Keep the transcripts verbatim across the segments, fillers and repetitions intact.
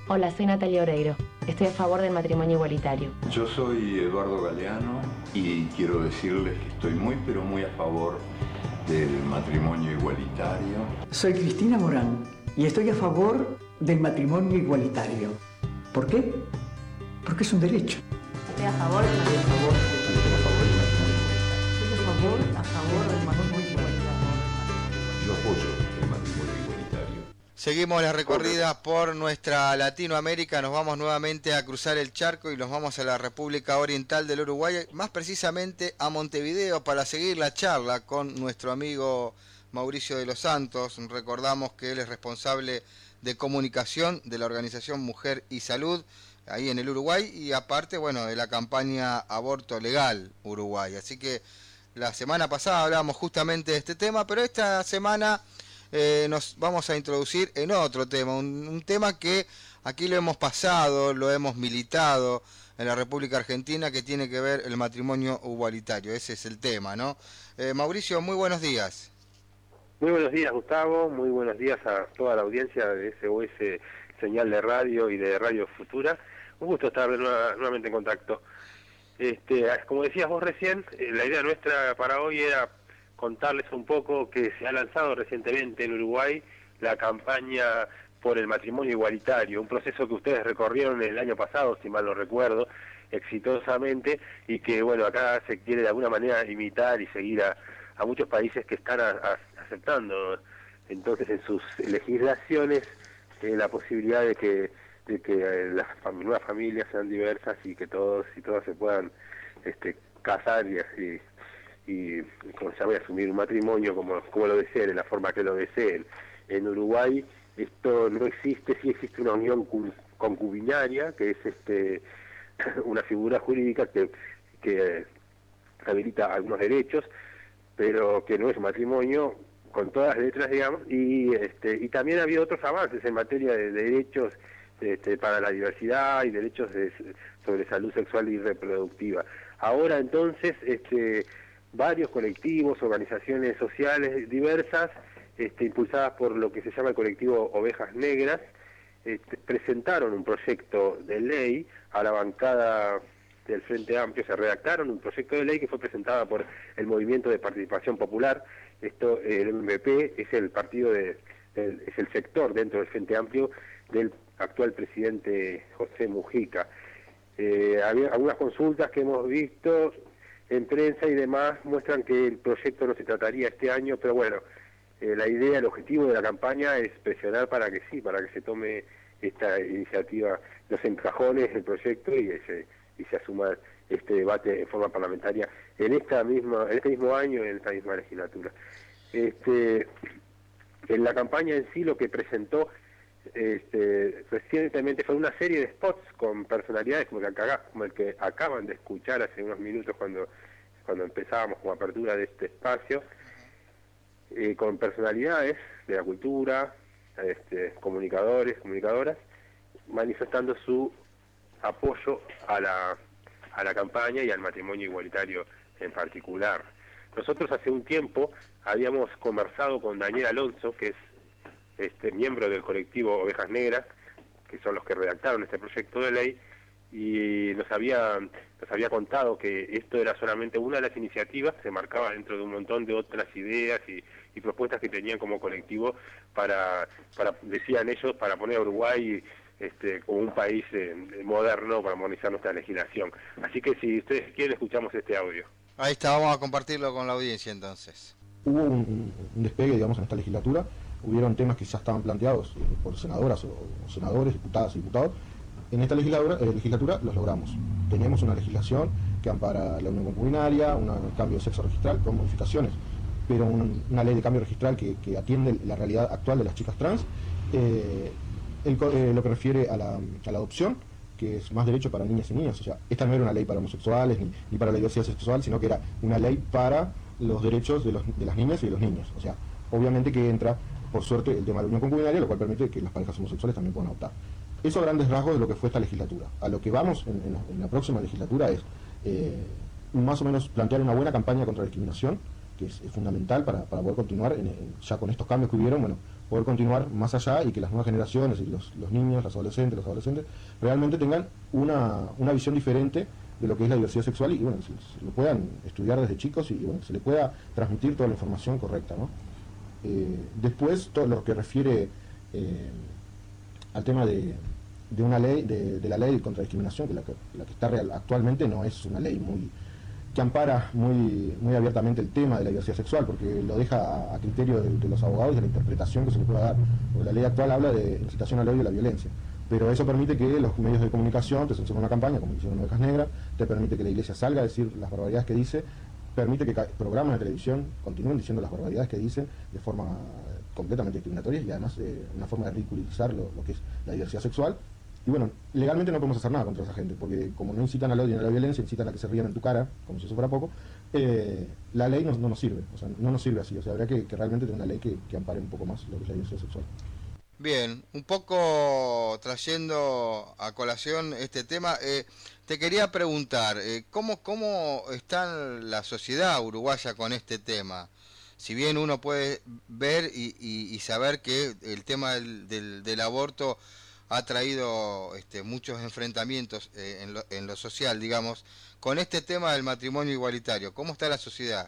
Hola, soy Natalia Oreiro. Estoy a favor del matrimonio igualitario. Yo soy Eduardo Galeano y quiero decirles que estoy muy pero muy a favor del matrimonio igualitario. Soy Cristina Morán y estoy a favor del matrimonio igualitario. ¿Por qué? Porque es un derecho. Estoy a favor del matrimonio igualitario. Estoy a favor del matrimonio igualitario. Estoy a favor, a favor del matrimonio igualitario. Yo apoyo el matrimonio igualitario. Seguimos la recorrida por nuestra Latinoamérica, nos vamos nuevamente a cruzar el charco y nos vamos a la República Oriental del Uruguay, más precisamente a Montevideo, para seguir la charla con nuestro amigo Mauricio de los Santos. Recordamos que él es responsable de comunicación de la organización Mujer y Salud ahí en el Uruguay y aparte, bueno, de la campaña Aborto Legal Uruguay. Así que la semana pasada hablábamos justamente de este tema, pero esta semana Eh, nos vamos a introducir en otro tema, un, un tema que aquí lo hemos pasado, lo hemos militado en la República Argentina, que tiene que ver el matrimonio igualitario. Ese es el tema, ¿no? Eh, Mauricio, muy buenos días. Muy buenos días, Gustavo, muy buenos días a toda la audiencia de S O S Señal de Radio y de Radio Futura. Un gusto estar nueva, nuevamente en contacto. Este, como decías vos recién, eh, la idea nuestra para hoy era contarles un poco que se ha lanzado recientemente en Uruguay la campaña por el matrimonio igualitario, un proceso que ustedes recorrieron el año pasado, si mal no recuerdo, exitosamente, y que bueno, acá se quiere de alguna manera imitar y seguir a, a muchos países que están a, a, aceptando entonces en sus legislaciones eh, la posibilidad de que, de que eh, las fam nuevas familias sean diversas y que todos y todas se puedan este, casar y así y como se llama, asumir un matrimonio como, como lo deseen, en la forma que lo deseen. En Uruguay esto no existe, sí existe una unión concubinaria, que es este una figura jurídica que, que habilita algunos derechos, pero que no es matrimonio con todas las letras, digamos, y este y también ha habido otros avances en materia de derechos este, para la diversidad y derechos de, sobre salud sexual y reproductiva. Ahora entonces, este varios colectivos, organizaciones sociales diversas, este, impulsadas por lo que se llama el colectivo Ovejas Negras, este, presentaron un proyecto de ley a la bancada del Frente Amplio, se redactaron un proyecto de ley que fue presentada por el Movimiento de Participación Popular. Esto, el M V P, es el partido de, el, es el sector dentro del Frente Amplio del actual presidente José Mujica. Eh, había algunas consultas que hemos visto en prensa y demás muestran que el proyecto no se trataría este año, pero bueno, eh, la idea, el objetivo de la campaña es presionar para que sí, para que se tome esta iniciativa, los encajones del proyecto y se, y se asuma este debate en forma parlamentaria en esta misma, en este mismo año, en esta misma legislatura. Este, en la campaña en sí lo que presentó este, recientemente fue una serie de spots con personalidades como el, que acá, como el que acaban de escuchar hace unos minutos cuando, cuando empezábamos con apertura de este espacio, eh, con personalidades de la cultura, este, comunicadores, comunicadoras, manifestando su apoyo a la, a la campaña y al matrimonio igualitario en particular. Nosotros hace un tiempo habíamos conversado con Daniel Alonso, que es este miembro del colectivo Ovejas Negras, que son los que redactaron este proyecto de ley, y nos había nos había contado que esto era solamente una de las iniciativas, se marcaba dentro de un montón de otras ideas y, y propuestas que tenían como colectivo para, para decían ellos, para poner a Uruguay este, como un país eh, moderno para modernizar nuestra legislación. Así que si ustedes quieren, escuchamos este audio. Ahí está, vamos a compartirlo con la audiencia entonces. Hubo un, un despegue, digamos, en esta legislatura. Hubieron temas que ya estaban planteados eh, por senadoras o, o senadores, diputadas y diputados. En esta legislatura, eh, legislatura los logramos. Tenemos una legislación que ampara la unión concubinaria, un cambio de sexo registral con modificaciones, pero un, una ley de cambio registral que, que atiende la realidad actual de las chicas trans. Eh, el, eh, lo que refiere a la, a la adopción, que es más derecho para niñas y niños. O sea, esta no era una ley para homosexuales ni, ni para la diversidad sexual, sino que era una ley para los derechos de, los, de las niñas y de los niños. O sea, obviamente que entra, por suerte, el tema de la unión concubinaria, lo cual permite que las parejas homosexuales también puedan adoptar. Eso a grandes rasgos de lo que fue esta legislatura. A lo que vamos en, en, la, en la próxima legislatura es eh, más o menos plantear una buena campaña contra la discriminación, que es, es fundamental para, para poder continuar en, en, ya con estos cambios que hubieron. Bueno, poder continuar más allá y que las nuevas generaciones y los, los niños, los adolescentes, los adolescentes realmente tengan una, una visión diferente de lo que es la diversidad sexual y bueno, se, se lo puedan estudiar desde chicos y bueno, se le pueda transmitir toda la información correcta, ¿no? Eh, después, todo lo que refiere eh, al tema de, de una ley, de, de la ley contra discriminación, que la que, la que está real, actualmente no es una ley muy que ampara muy, muy abiertamente el tema de la diversidad sexual, porque lo deja a, a criterio de, de los abogados y de la interpretación que se le pueda dar. Porque la ley actual habla de incitación al odio y la violencia, pero eso permite que los medios de comunicación te censuren una campaña, como hicieron Ovejas Negras, te permite que la iglesia salga a decir las barbaridades que dice, permite que programas de televisión continúen diciendo las barbaridades que dicen de forma completamente discriminatoria y además eh, una forma de ridiculizar lo, lo que es la diversidad sexual. Y bueno, legalmente no podemos hacer nada contra esa gente, porque como no incitan al odio ni a la violencia, incitan a que se rían en tu cara, como si eso fuera poco, eh, la ley no, no nos sirve, o sea, no nos sirve así, o sea, habría que, que realmente tener una ley que, que ampare un poco más lo que es la diversidad sexual. Bien, un poco trayendo a colación este tema, eh, te quería preguntar, eh, ¿cómo, ¿cómo está la sociedad uruguaya con este tema? Si bien uno puede ver y, y, y saber que el tema del, del, del aborto ha traído este, muchos enfrentamientos eh, en, lo, en lo social, digamos, con este tema del matrimonio igualitario, ¿cómo está la sociedad?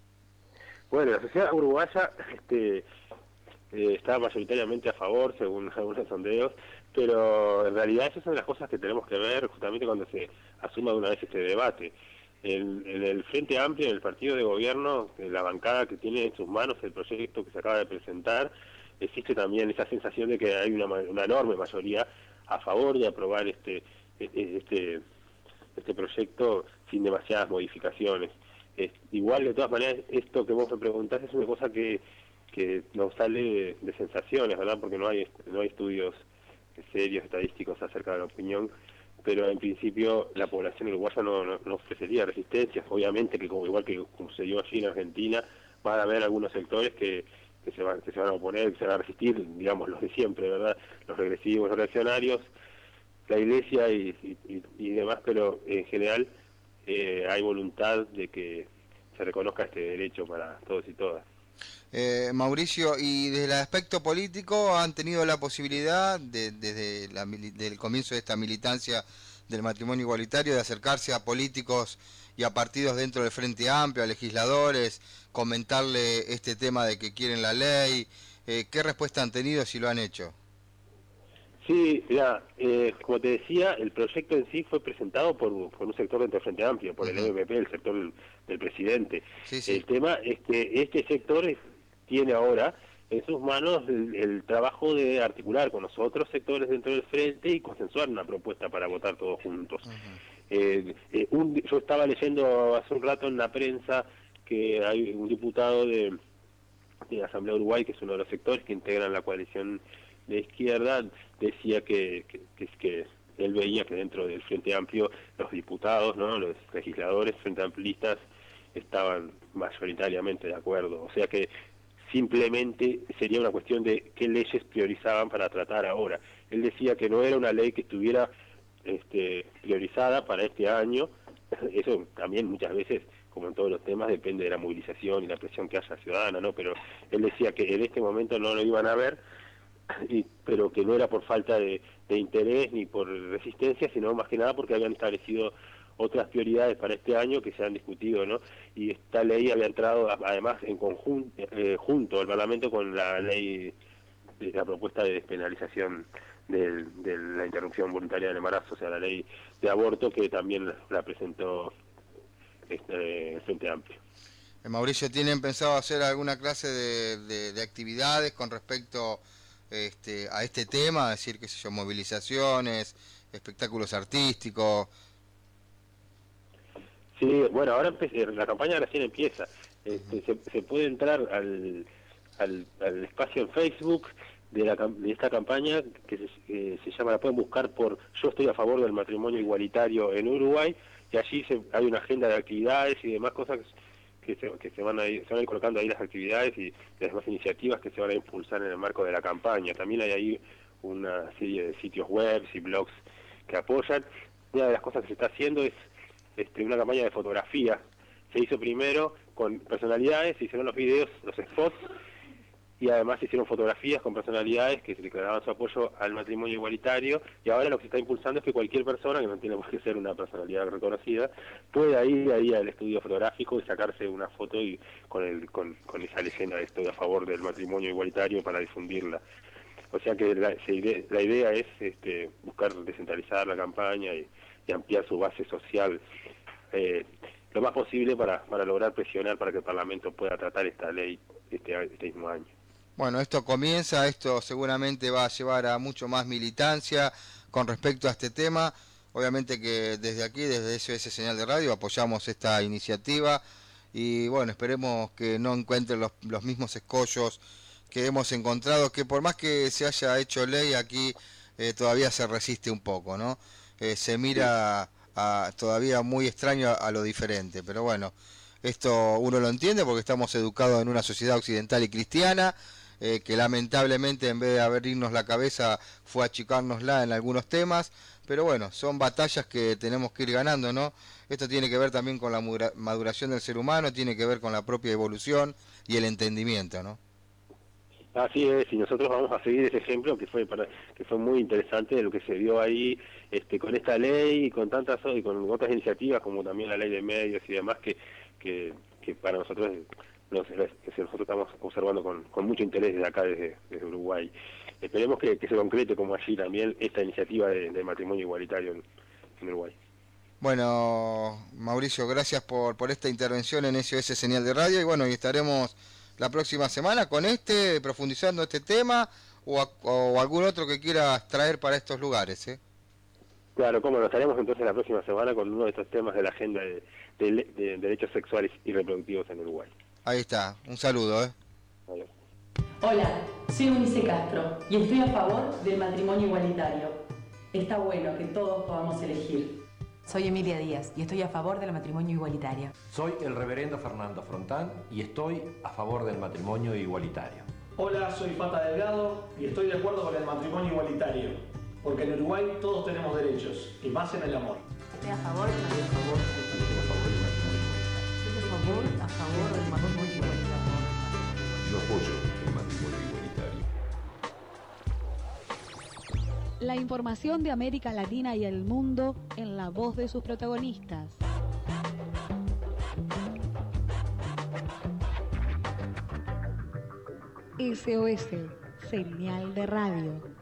Bueno, la sociedad uruguaya este, eh, está mayoritariamente a favor, según algunos sondeos, pero en realidad esas son las cosas que tenemos que ver justamente cuando se asuma de una vez este debate. En, en el Frente Amplio, en el partido de gobierno, en la bancada que tiene en sus manos el proyecto que se acaba de presentar, existe también esa sensación de que hay una, una enorme mayoría a favor de aprobar este este este proyecto sin demasiadas modificaciones. Es, igual, de todas maneras, esto que vos me preguntás es una cosa que, que nos sale de, de sensaciones, ¿verdad? Porque no hay no hay estudios serios, estadísticos acerca de la opinión, pero en principio la población uruguaya no, no, no ofrecería resistencias. Obviamente que como igual que sucedió allí en Argentina, van a haber algunos sectores que que se van que se van a oponer, que se van a resistir, digamos, los de siempre, ¿verdad? Los regresivos, los reaccionarios, la iglesia y, y, y demás, pero en general eh, hay voluntad de que se reconozca este derecho para todos y todas. Eh, Mauricio, y desde el aspecto político, ¿han tenido la posibilidad, de, desde la, del comienzo de esta militancia del matrimonio igualitario, de acercarse a políticos y a partidos dentro del Frente Amplio, a legisladores, comentarle este tema de que quieren la ley? Eh, ¿Qué respuesta han tenido si lo han hecho? Sí, mira, eh, como te decía, el proyecto en sí fue presentado por, por un sector dentro del Frente Amplio, por el Uh-huh. M P P, el sector del, del presidente. Sí, sí. El tema es que este sector es, tiene ahora en sus manos el, el trabajo de articular con los otros sectores dentro del Frente y consensuar una propuesta para votar todos juntos. Uh-huh. Eh, eh, un, yo estaba leyendo hace un rato en la prensa que hay un diputado de, de Asamblea Uruguay, que es uno de los sectores que integran la coalición de izquierda, decía que, que, que, que él veía que dentro del Frente Amplio los diputados, ¿no?, los legisladores frente amplistas estaban mayoritariamente de acuerdo. O sea que simplemente sería una cuestión de qué leyes priorizaban para tratar ahora. Él decía que no era una ley que estuviera este, priorizada para este año. Eso también muchas veces, como en todos los temas, depende de la movilización y la presión que haya ciudadana, ¿no? Pero él decía que en este momento no lo iban a ver, y, pero que no era por falta de, de interés ni por resistencia, sino más que nada porque habían establecido otras prioridades para este año que se han discutido, ¿no? Y esta ley había entrado además en conjunto, eh, junto al Parlamento con la ley, de la propuesta de despenalización de, de la interrupción voluntaria del embarazo, o sea, la ley de aborto, que también la presentó este, el Frente Amplio. Eh, Mauricio, ¿tienen pensado hacer alguna clase de, de, de actividades con respecto este, a este tema? Es decir, qué sé yo, movilizaciones, espectáculos artísticos. Sí, bueno, ahora la campaña recién empieza. Este, se, se puede entrar al, al, al espacio en Facebook de, la, de esta campaña que se, que se llama, la pueden buscar por Yo estoy a favor del matrimonio igualitario en Uruguay, y allí se, hay una agenda de actividades y demás cosas que se, que se van a ir, se van a ir colocando ahí las actividades y las demás iniciativas que se van a impulsar en el marco de la campaña. También hay ahí una serie de sitios web y blogs que apoyan. Una de las cosas que se está haciendo es Este, una campaña de fotografía. Se hizo primero con personalidades, se hicieron los videos, los spots, y además se hicieron fotografías con personalidades que se declaraban su apoyo al matrimonio igualitario, y ahora lo que se está impulsando es que cualquier persona, que no tiene por qué ser una personalidad reconocida, pueda ir ahí al estudio fotográfico y sacarse una foto y con, el, con, con esa leyenda de estoy a favor del matrimonio igualitario para difundirla. O sea que la, la idea es este, buscar descentralizar la campaña y, y ampliar su base social eh, lo más posible para, para lograr presionar para que el Parlamento pueda tratar esta ley este, este mismo año. Bueno, esto comienza, esto seguramente va a llevar a mucho más militancia con respecto a este tema. Obviamente que desde aquí, desde S O S Señal de Radio, apoyamos esta iniciativa y bueno, esperemos que no encuentren los, los mismos escollos que hemos encontrado, que por más que se haya hecho ley aquí, eh, todavía se resiste un poco, ¿no? Eh, se mira a, todavía muy extraño a, a lo diferente, pero bueno, esto uno lo entiende porque estamos educados en una sociedad occidental y cristiana, eh, que lamentablemente en vez de abrirnos la cabeza fue achicárnosla en algunos temas, pero bueno, son batallas que tenemos que ir ganando, ¿no? Esto tiene que ver también con la maduración del ser humano, tiene que ver con la propia evolución y el entendimiento, ¿no? Así es, y nosotros vamos a seguir ese ejemplo que fue para, que fue muy interesante de lo que se dio ahí este, con esta ley y con tantas y con otras iniciativas como también la ley de medios y demás que, que, que para nosotros nos, que nosotros estamos observando con, con mucho interés desde acá, desde, desde Uruguay. Esperemos que, que se concrete como allí también esta iniciativa de, de matrimonio igualitario en, en Uruguay. Bueno, Mauricio, gracias por, por esta intervención en S O S Señal de Radio y bueno, y estaremos la próxima semana con este, profundizando este tema o, a, o algún otro que quieras traer para estos lugares, ¿eh? Claro, cómo no, estaremos entonces la próxima semana con uno de estos temas de la agenda de, de, de, de derechos sexuales y reproductivos en Uruguay. Ahí está, un saludo, ¿eh? Adiós. Hola, soy Eunice Castro y estoy a favor del matrimonio igualitario. Está bueno que todos podamos elegir. Soy Emilia Díaz y estoy a favor del matrimonio igualitario. Soy el reverendo Fernando Frontán y estoy a favor del matrimonio igualitario. Hola, soy Fata Delgado y estoy de acuerdo con el matrimonio igualitario, porque en Uruguay todos tenemos derechos, y más en el amor. Estoy a favor del matrimonio igualitario. Estoy a favor, a favor del matrimonio igualitario. Yo apoyo el matrimonio igualitario. La información de América Latina y el mundo en la voz de sus protagonistas. S O S, Señal de Radio.